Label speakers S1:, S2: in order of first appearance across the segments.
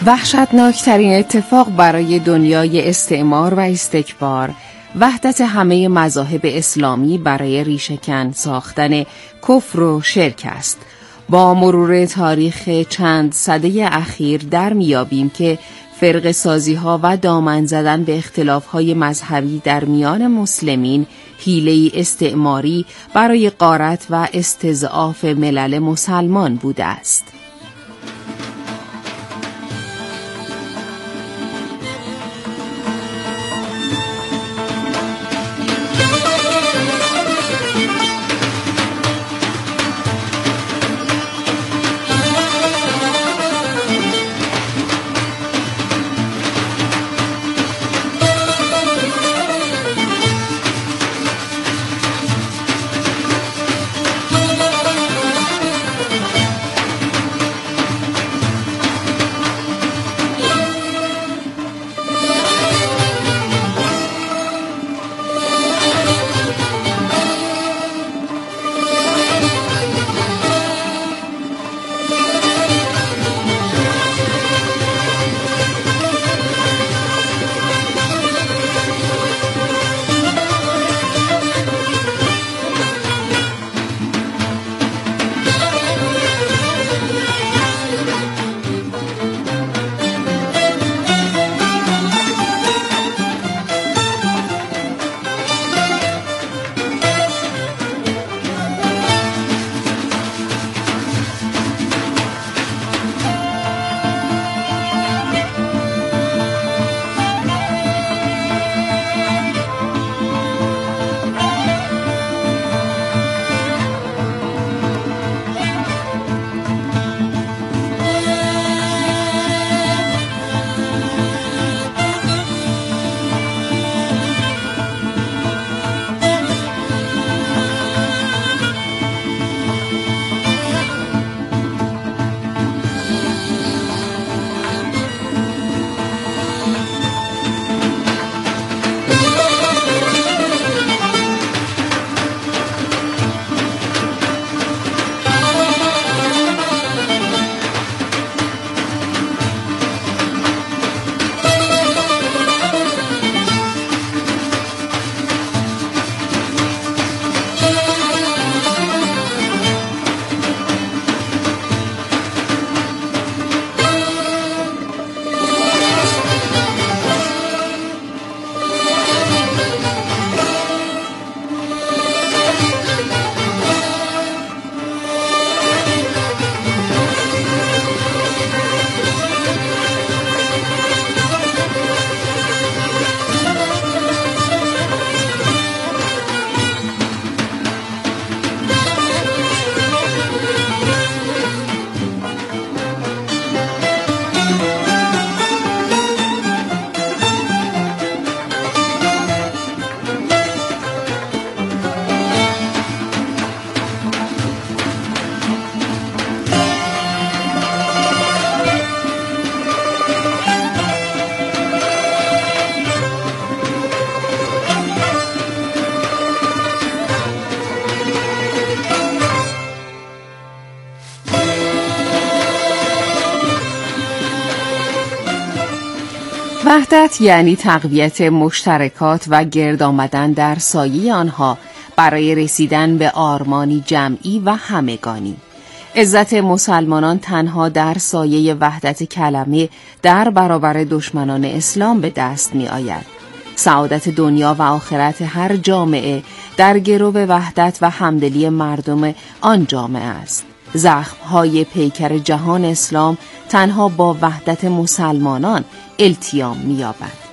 S1: وحشتناکترین اتفاق برای دنیای استعمار و استکبار، وحدت همه مذاهب اسلامی برای ریشه‌کن ساختن کفر و شرک است. با مرور تاریخ چند سده اخیر در میابیم که فرقه سازی ها و دامن زدن به اختلاف های مذهبی در میان مسلمین حیله استعماری برای غارت و استضعاف ملل مسلمان بوده است. وحدت یعنی تقویت مشترکات و گرد آمدن در سایه آنها برای رسیدن به آرمانی جمعی و همگانی. عزت مسلمانان تنها در سایه وحدت کلمه در برابر دشمنان اسلام به دست می آید. سعادت دنیا و آخرت هر جامعه در گرو وحدت و همدلی مردم آن جامعه است. زخم‌های پیکر جهان اسلام تنها با وحدت مسلمانان التیام می‌یابد.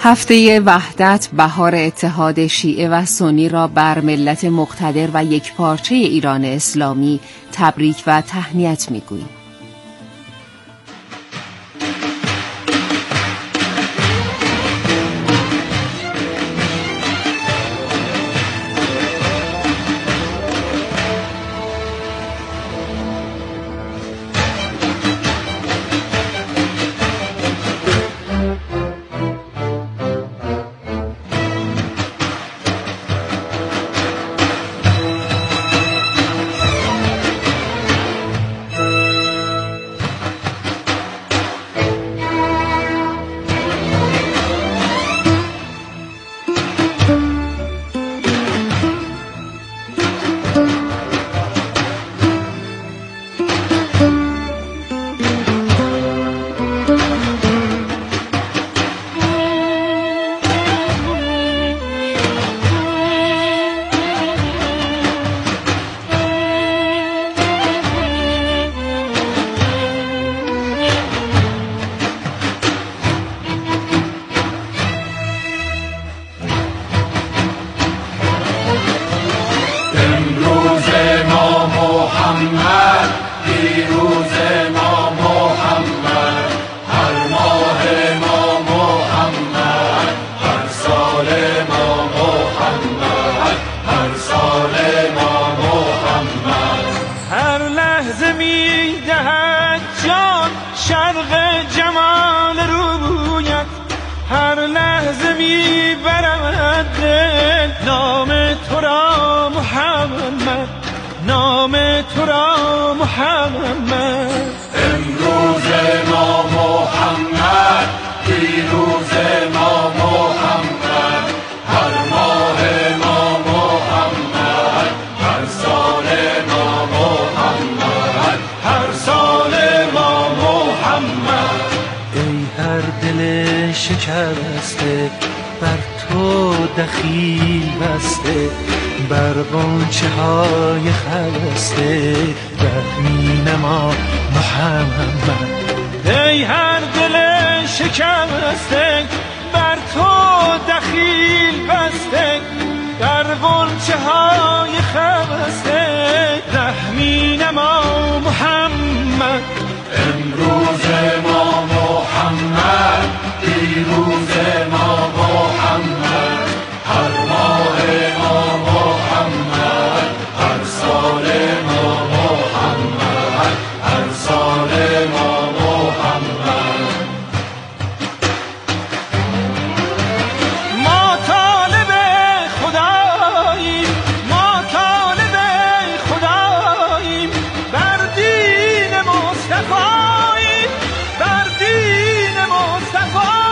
S1: هفته وحدت، بهار اتحاد شیعه و سنی را بر ملت مقتدر و یکپارچه ایران اسلامی تبریک و تهنیت می‌گوییم.
S2: شکسته بر تو دخیل بسته، بر غنچه های خسته رحمی نما محمد. ای هر دل شکسته بر تو دخیل بسته، در غنچه های خسته رحمی نما محمد.
S3: امروز ما محمد، پیروز ما محمد، هر ماه ما محمد، هر سال ما محمد، هر سال ما محمد.
S2: ما طالب خداییم، ما طالب خداییم، بر دین مصطفاییم، بر دین مصطفاییم.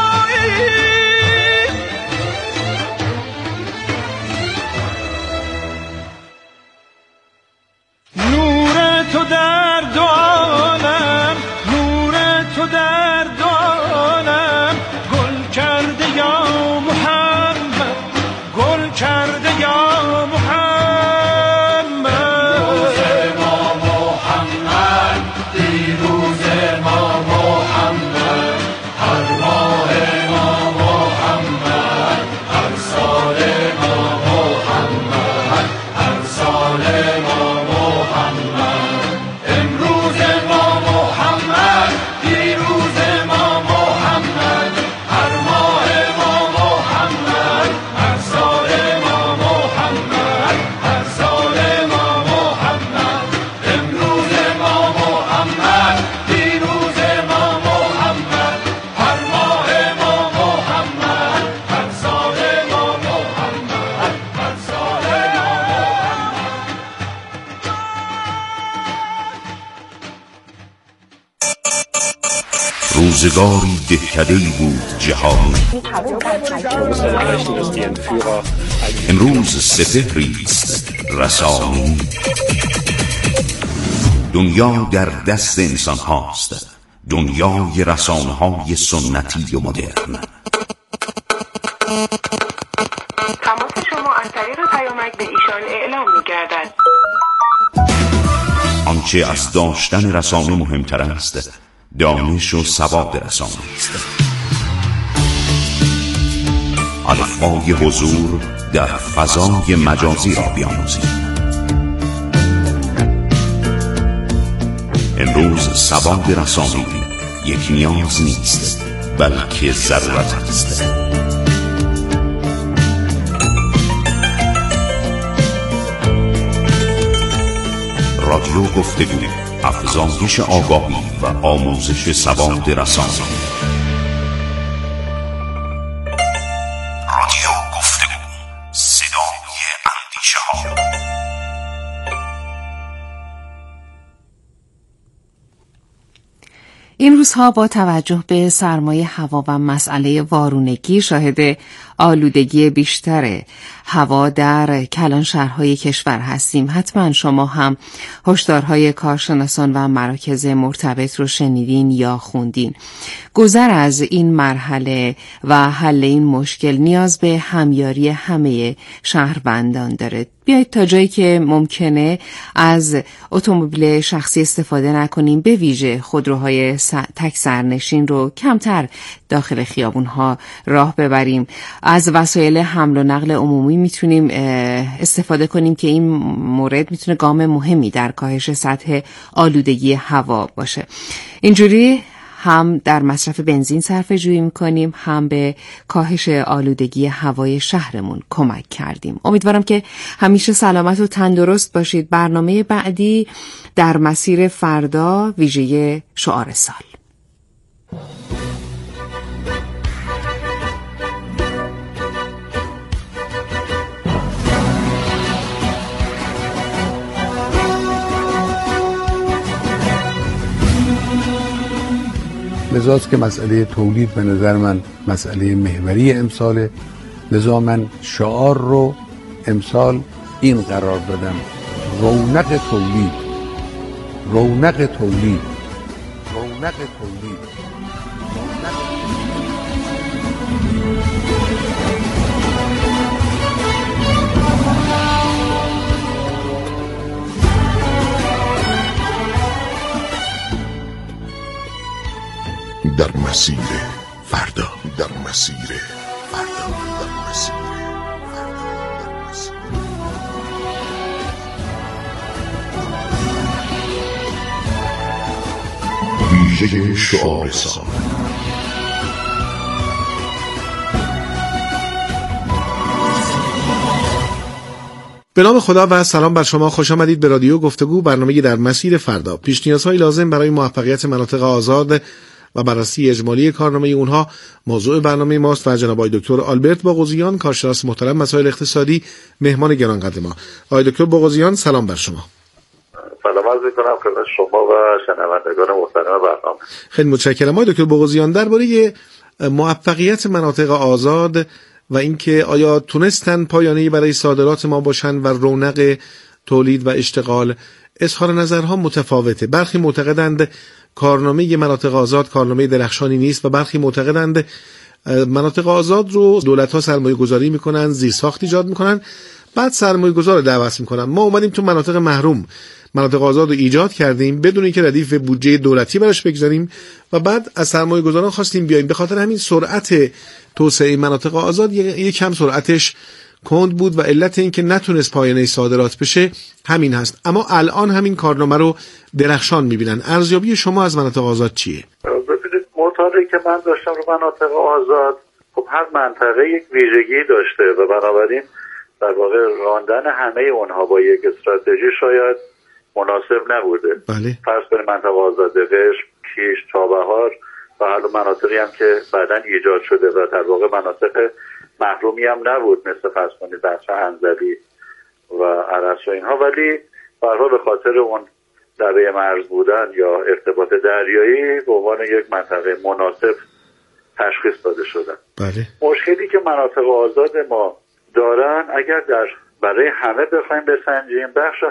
S2: نور تو در دو عالم، نور تو در دو عالم، گل کرده یا محمد، گل کرده یا محمد.
S3: پیروز ما محمد، پیروز ما محمد، هر ماه ما محمد، هر سال ما محمد، هر سال ما محمد. امروز ما محمد، پیروز ما محمد، هر ماه ما محمد، هر سال ما محمد، هر سال ما محمد. امروز ما محمد، پیروز ما محمد، هر ماه ما محمد، هر سال ما محمد، هر سال ما محمد.
S4: روزگاری دهکده‌ای بود جهان، امروز سپهری است رسانی. دنیا در دست انسان هاست، دنیای رسانه های سنتی و مدرن.
S5: تماس شما از طریق پیامک به ایشان اعلام می‌گردد.
S4: آنچه از داشتن رسانه مهمتر است، دانش و سواد رسانه است. الفبای حضور در فضای مجازی را بیاموزیم. امروز سواد رسانی یک نیاز نیست، بلکه ضرورت است. رادیو گفتگو، افزایش آگاهی و آموزش سواد رسانی. رادیو گفتگو، صدای اندیشه ها.
S1: این روزها با توجه به سرمایه هوا و مسئله وارونگی شاهد آلودگی بیشتر هوا در کلان شهرهای کشور هستیم. حتما شما هم هشدارهای کارشناسان و مراکز مرتبط رو شنیدین یا خوندین. گذر از این مرحله و حل این مشکل نیاز به همیاری همه شهروندان داره. بیایید تا جایی که ممکنه از اتومبیل شخصی استفاده نکنیم، به ویژه خودروهای تک سرنشین رو کمتر داخل خیابونها راه ببریم. از وسایل حمل و نقل عمومی میتونیم استفاده کنیم که این مورد میتونه گام مهمی در کاهش سطح آلودگی هوا باشه. اینجوری هم در مصرف بنزین صرفه جویی میکنیم، هم به کاهش آلودگی هوای شهرمون کمک کردیم. امیدوارم که همیشه سلامت و تندرست باشید. برنامه بعدی در مسیر فردا، ویژه شعار سال.
S6: لذاست که مسئله تولید به نظر من مسئله محوری امساله. لذا من شعار رو امسال این قرار دادم: رونق تولید، رونق تولید، رونق تولید.
S7: در مسیر فردا، در مسیر فردا، در مسیر ویژه شعار سال.
S8: به نام خدا و سلام بر شما. خوش آمدید به رادیو گفتگو، برنامه در مسیر فردا. پیش نیازهای لازم برای موفقیت مناطق آزاد و بررسی اجمالی کارنامه اونها موضوع برنامه ماست و جناب آقای دکتر آلبرت باغوزیان، کارشناس محترم مسائل اقتصادی، مهمان گرانقدر ما. آقای دکتر باغوزیان، سلام بر شما.
S9: سلام عرض می‌کنم خدمت شما و شنوندگان محترم برنامه.
S8: خیلی متشکرم. آقای دکتر باغوزیان، درباره موفقیت مناطق آزاد و اینکه آیا تونستن پایانه‌ای برای صادرات ما باشن و رونق تولید و اشتغال، اظهار نظرها متفاوته. برخی معتقدند کارنامه مناطق آزاد کارنامه درخشانی نیست و برخی معتقدند مناطق آزاد رو دولت‌ها سرمایه گذاری میکنن، زیرساخت ایجاد میکنن، بعد سرمایه گذار رو دعوت میکنن. ما اومدیم تو مناطق محروم مناطق آزاد رو ایجاد کردیم بدون اینکه ردیف بودجه دولتی براش بگذاریم و بعد از سرمایه گذاران خواستیم بیایم. به خاطر همین سرعت توسعه مناطق آزاد یک کم سرعتش کند بود و علت این که نتونست پایانه صادرات بشه همین هست. اما الان همین کارنامه رو درخشان میبینن. ارزیابی شما از مناطق آزاد چیه؟
S9: ببینید، مطالعه‌ای که من داشتم رو مناطق آزاد، خب هر منطقه یک ویژگی داشته و بنابراین در واقع راندن همه اونها با یک استراتژی شاید مناسب نبوده.
S8: بله.
S9: فرض کنید منطقه آزاد قشم، کیش، چابهار و حالا مناطقی هم که بعداً ایجاد شده و در واقع مناطق محرومی هم نبود، مثل فرض کنید بچه انزلی و عرس و اینها، ولی برها به خاطر اون لبه مرز بودن یا ارتباط دریایی به عنوان یک منطقه مناسب تشخیص داده شدن.
S8: بله.
S9: مشکلی که مناطق آزاد ما دارن، اگر برای همه بخوایم بسنجیم، بخش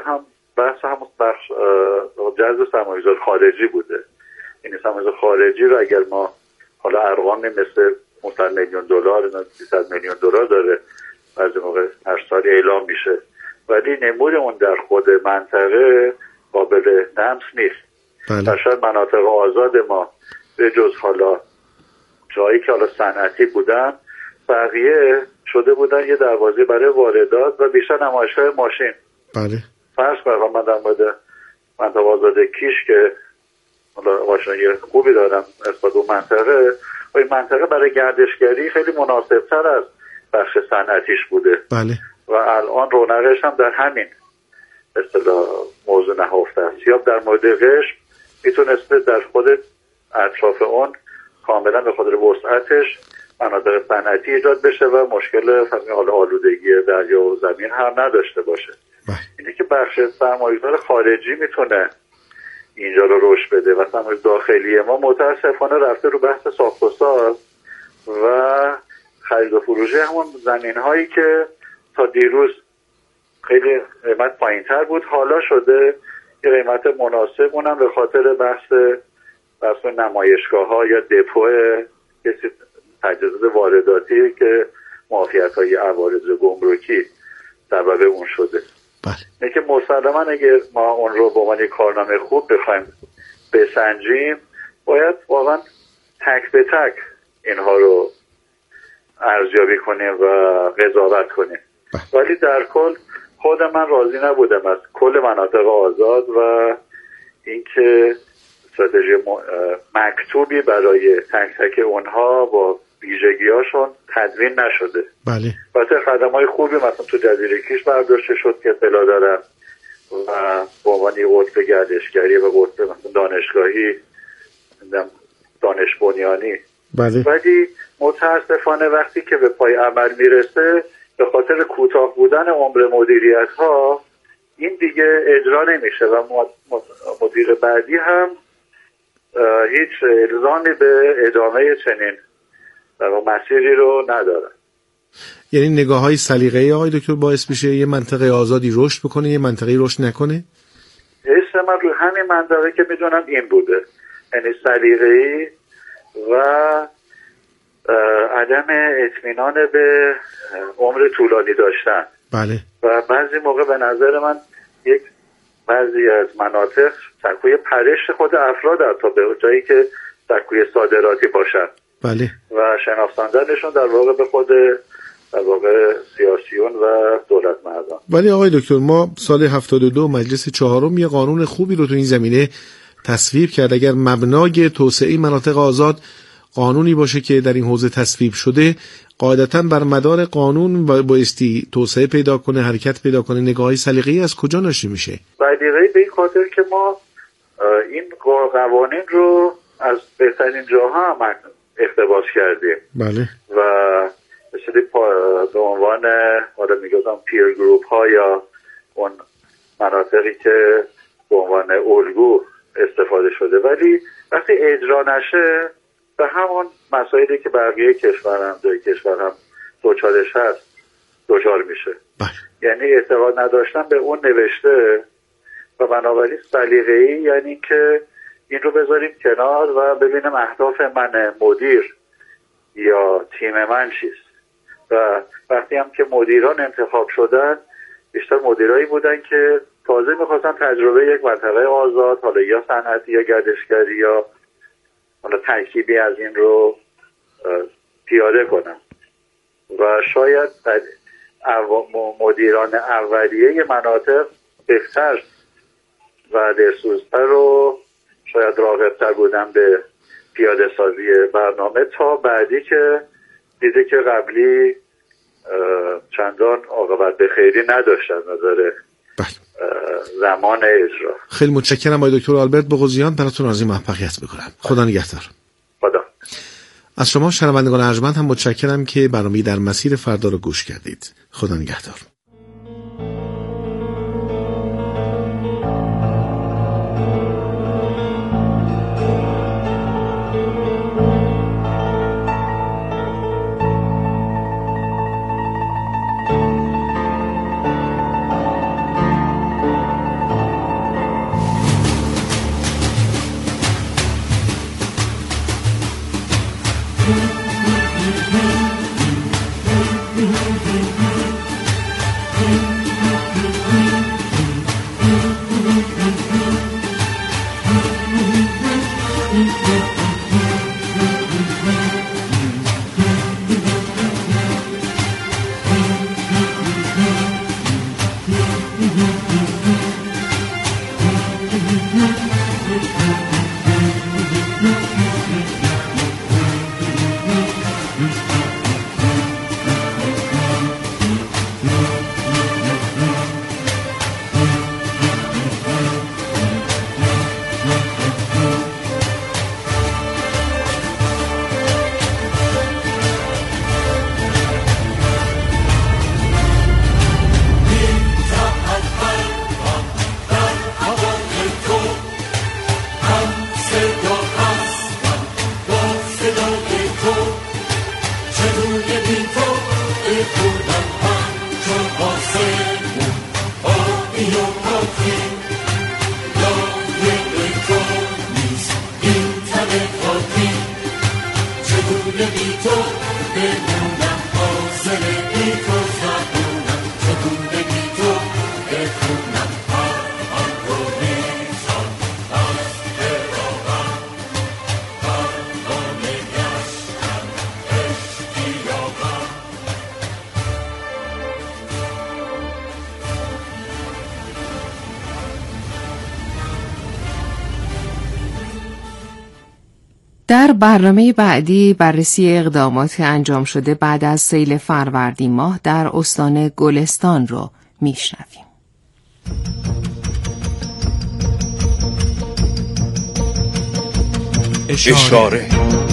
S9: جذب سرمایه‌گذار خارجی بوده. این سرمایه‌گذار خارجی رو اگر ما حالا ارقامی مثل $100 میلیون، $300 میلیون داره بعضی موقع هر سال اعلام میشه، ولی نمود اون در خود منطقه قابل لمس نیست.
S8: بله.
S9: شاید مناطق آزاد ما به جز حالا جایی که حالا صنعتی بودن، بقیه شده بودن یه دروازه برای واردات و بیشتر نمایشگاه ماشین.
S8: بله.
S9: فرض کنم من در مورد منطقه آزاد کیش که آشنایی خوبی دارم نسبت اون منطقه، و این منطقه برای گردشگری خیلی مناسبتر از بخش صنعتیش بوده.
S8: بله.
S9: و الان رونقش هم در همین اصطلاح موضوع نهفته است. یا در مورد قشم میتونسته در خود اطراف اون کاملا به خاطر وسعتش مناطق صنعتی ایجاد بشه و مشکل آلودگی دریا و زمین هم نداشته باشه. اینه که بخش سرمایه‌گذار خارجی میتونه اینجا رو رشد بده و سرمایه داخلی ما متاسفانه رفته رو بحث ساخت و ساز و خرید و فروش همون زمین هایی که تا دیروز خیلی قیمت پایین تر بود حالا شده یه قیمت مناسب، اونم به خاطر بحث نمایشگاه ها یا دپو تجهیزات وارداتی که معافیت های عوارض گمرکی سبب اون شده.
S8: بله.
S9: اینه که مسلما اگر ما اون رو به عنوان کارنامه خوب بخوایم بسنجیم باید واقعا تک به تک اینها رو ارزیابی کنیم و قضاوت کنیم. ولی در کل خود من راضی نبودم از کل مناطق آزاد و اینکه استراتژی مکتوبی برای تک تک اونها با ویژگی‌هاشون تدوین نشده.
S8: بله.
S9: البته خدمات خوبی مثلا تو جزیره کیش برداشته شد که اطلاع دارم و به عنوان قطب گردشگری و قطب مثلا دانشگاهی دانش بنیانی.
S8: بله.
S9: ولی متاسفانه وقتی که به پای عمل میرسه به خاطر کوتاه بودن عمر مدیریت ها این دیگه اجرا نمیشه و مدیر بعدی هم هیچ الزامی به ادامه چنین مسیری رو نداره.
S8: یعنی نگاه های سلیقه‌ای آقای دکتر باعث میشه یه منطقه آزادی رشد بکنه یه منطقه رشد نکنه؟
S9: حس من رو همین منطقه که میدونم این بوده، یعنی سلیقه‌ای و عدم اطمینان به عمر طولانی داشتن.
S8: بله.
S9: و بعضی موقع به نظر من یک بعضی از مناطق سکوی پرش خود افراد حتی به جایی که سکوی صادراتی باشن.
S8: بله.
S9: و شناساندنشون در واقع به خود در واقع سیاسیون و دولت مردان.
S8: ولی آقای دکتر ما سال 72 مجلس چهارم یه قانون خوبی رو تو این زمینه تصویب کرد. اگر مبنای توسعه مناطق آزاد قانونی باشه که در این حوزه تصویب شده قاعدتاً بر مدار قانون بایستی توسعه پیدا کنه، حرکت پیدا کنه. نگاهی سلیقه‌ای از کجا ناشی میشه؟
S9: سلیقه‌ای به این خاطر که ما این قوانین رو از بهترین جاها هم اقتباس کردیم.
S8: بله.
S9: و به عنوان حالا میگم پیر گروپ ها یا اون مناطقی که به عنوان الگو استفاده شده، ولی وقتی اجرا نشه به همون مسائلی که بقیه کشورم دوچارش هست دوچار میشه. یعنی اعتقاد نداشتن به اون نوشته و بنابراین سلیقه‌ای یعنی که این رو بذاریم کنار و ببینیم اهداف من مدیر یا تیم من چیست. و وقتی هم که مدیران انتخاب شدن بیشتر مدیرایی بودن که تازه میخواستن تجربه یک منطقه آزاد حالا یا صنعتی یا گردشگری یا حالا ترکیبی از این رو پیاده کنن و شاید مدیران اولیه مناطق بهتر و دلسوزتر رو شاید راغب‌تر بودن به پیاده سازی برنامه تا بعدی که دیده که قبلی چندان عاقبت به خیری نداشت از نظر زمان اجرا.
S8: خیلی متشکرم آقای دکتر آلبرت بغوزیان، براتون آرزوی موفقیت می‌کنم. خدا نگهدار.
S9: خدا.
S8: از شما شنوندگان ارجمند هم متشکرم که برنامه در مسیر فردا رو گوش کردید. خدا نگهدار.
S3: تو چگونه بی تو بخونم همچون آسمون آبی و پاکی لایق تو نیست این تن خاکی چگونه بی تو بمونم حاصل بی تو زبونم چگونه بی تو بخونم هر آن رو نیسان از براغم پروانه گشتم اشتیاقم
S1: در برنامه بعدی بررسی اقدامات انجام شده بعد از سیل فروردین ماه در استان گلستان رو میشنویم.
S7: اشاره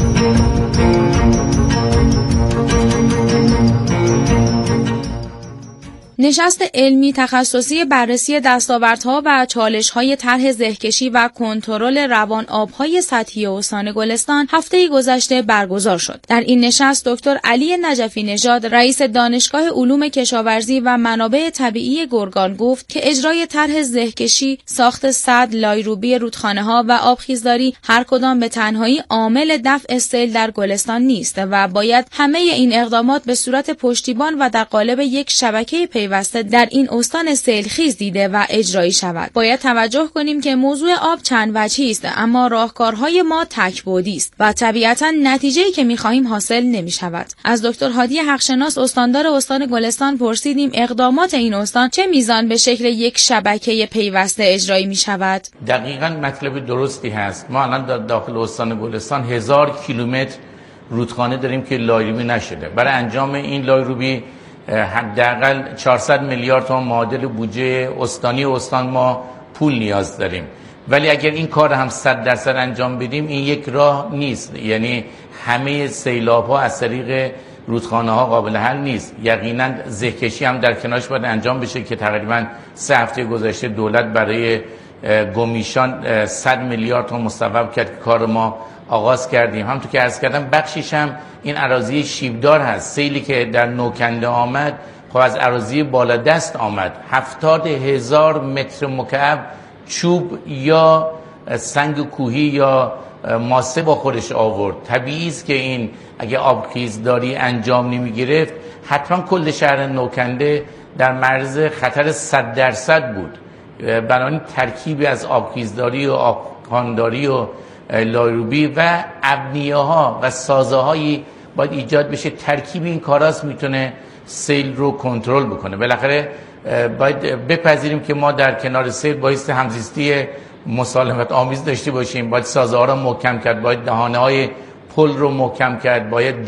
S10: نشست علمی تخصصی بررسی دستاوردها و چالش‌های طرح زهکشی و کنترل روان آب‌های سطحی استان گلستان هفته گذشته برگزار شد. در این نشست دکتر علی نجفی نژاد رئیس دانشگاه علوم کشاورزی و منابع طبیعی گرگان گفت که اجرای طرح زهکشی، ساخت سد، لایروبی رودخانه‌ها و آبخیزداری هر کدام به تنهایی عامل دفع سیل در گلستان نیست و باید همه این اقدامات به صورت پشتیبان و در قالب یک شبکه پیوسته در این استان سیلخیز دیده و اجرایی شود. باید توجه کنیم که موضوع آب چند وجهی است، اما راهکارهای ما تک‌بعدی است و طبیعتاً نتیجه‌ای که می‌خواهیم حاصل نمی‌شود. از دکتر هادی حقشناس استاندار استان گلستان پرسیدیم اقدامات این استان چه میزان به شکل یک شبکه پیوسته اجرایی می‌شود.
S11: دقیقاً مطلب درستی هست. ما الان در داخل استان گلستان 1000 کیلومتر رودخانه داریم که لایروبی نشده. برای انجام این لایروبی حداقل 400 میلیارد تومان معادل بودجه استانی استان ما پول نیاز داریم. ولی اگر این کار هم 100% انجام بدیم این یک راه نیست. یعنی همه سیلاب‌ها از طریق رودخانه‌ها قابل حل نیست. یقینا زهکشی هم در کنارش باید انجام بشه که تقریبا 3 هفته گذشته دولت برای گمیشان 100 میلیارد تومان مصوب کرد که کار ما آغاز کردیم. همونطور که عرض کردم بخشیش هم این اراضی شیبدار هست. سیلی که در نوکنده آمد خب از اراضی بالا دست آمد. 70,000 متر مکعب چوب یا سنگ کوهی یا ماسه با خودش آورد. طبیعی است که این اگه آبخیزداری انجام نمی گرفت حتما کل شهر نوکنده در معرض خطر 100% بود. بنابراین ترکیبی از آبخیزداری و آبخوانداری و لایروبی و ابنیه‌ها و سازه‌هایی باید ایجاد بشه. ترکیب این کاراست میتونه سیل رو کنترل بکنه. بالاخره باید بپذیریم که ما در کنار سیل بایستی همزیستی مسالمت آمیز داشته باشیم. باید سازه‌ها رو محکم کرد، باید دهانه‌های پل رو محکم کرد، باید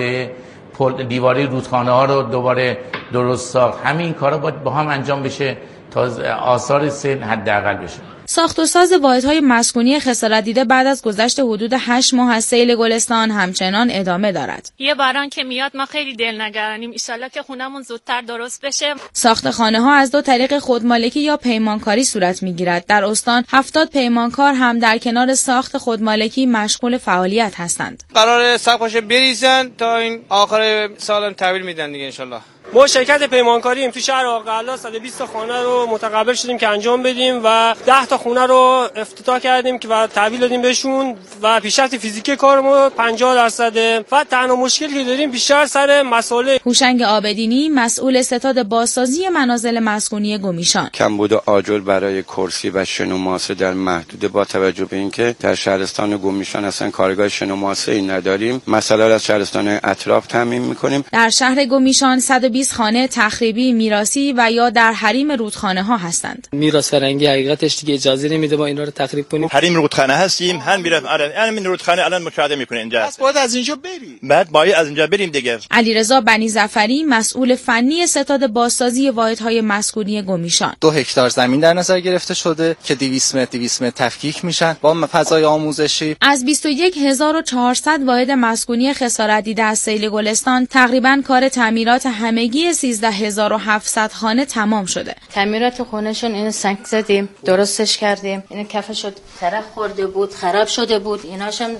S11: دیواره رودخانه‌ها رو دوباره درست ساخت. همین کارا باید با هم انجام بشه تا آثار سیل حداقل بشه.
S10: ساخت و ساز واحدهای مسکونی خسارت دیده بعد از گذشت حدود 8 ماه از سیل گلستان همچنان ادامه دارد.
S12: یه باران که میاد ما خیلی دلنگرانیم، ان شاءالله که خونمون زودتر درست بشه.
S10: ساخت خانه‌ها از 2 طریق خودمالکی یا پیمانکاری صورت میگیرد. در استان 70 پیمانکار هم در کنار ساخت خودمالکی مشغول فعالیت هستند.
S13: قرار سقفش بریزن تا این آخر سال تحویل میدن دیگه ان شاءالله. ما شرکت پیمانکاریم تو شهر آقلا 120 تا خانه رو متقبل شدیم که انجام بدیم و 10 تا خونه رو افتتاح کردیم که و تحویل دادیم بهشون و پیشرفت فیزیکی کارمون 50%. و تنها مشکلی که داریم بیشتر سر مسائل.
S10: هوشنگ عابدینی مسئول ستاد بازسازی منازل مسکونی گمیشان.
S14: کمبود آجر برای کرسی و شنوماسه در محدوده با توجه به اینکه در شهرستان گمیشان اصلا کارگاه شنوماسه‌ای نداریم، مسئله را از شهرستان اطراف تامین می‌کنیم.
S10: در شهر گمیشان 120 خانه تخریبی، میراثی و یا در حریم رودخانه‌ها هستند.
S15: میراث فرنگی حقیقتش دیگه اجازه نمیده ما اینا رو تخریب کنیم.
S16: حریم رودخانه هستیم، هم میرم الان رودخانه الان مشاهده میکنه اینجا.
S13: پس باید از اینجا بریم.
S16: بعد باید از اینجا بریم دیگه.
S10: علیرضا بنی ظفری مسئول فنی ستاد بازسازی واحدهای مسکونی گمیشان.
S17: 2 هکتار زمین در نظر گرفته شده که 200 متر تفکیک میشن با فضای آموزشی.
S10: از 21400 واحد مسکونی خسارت دیده از سیل گلستان تقریبا کار تعمیرات همگی 13700 خانه تمام شده.
S18: تعمیرات خونهشون اینو سنگ زدیم، درستش کردیم. اینو کفش شد ترک خورده بود، خراب شده بود. ایناشم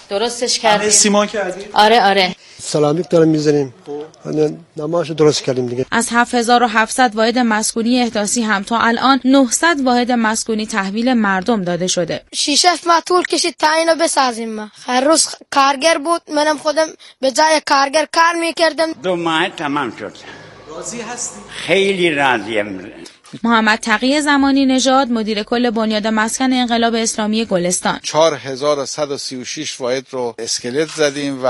S18: درستش کردیم.
S19: سیمان کردیم؟
S18: آره.
S20: سرامیک داریم میزنیم. نمایش درست کردیم دیگه.
S10: از 7700 واحد مسکونی احداثی هم تا الان 900 واحد مسکونی تحویل مردم داده شده.
S21: 6 ماه طول کشید تا اینو بسازیم. ما هر روز کارگر بود، منم خودم به جای کارگر کار میکردم.
S22: 2 ماه تمام شد.
S19: راضی هستی؟
S22: خیلی راضیم.
S10: محمد تقی زمانی نژاد، مدیر کل بنیاد مسکن انقلاب اسلامی گلستان:
S23: 4136 واحد رو اسکلت زدیم و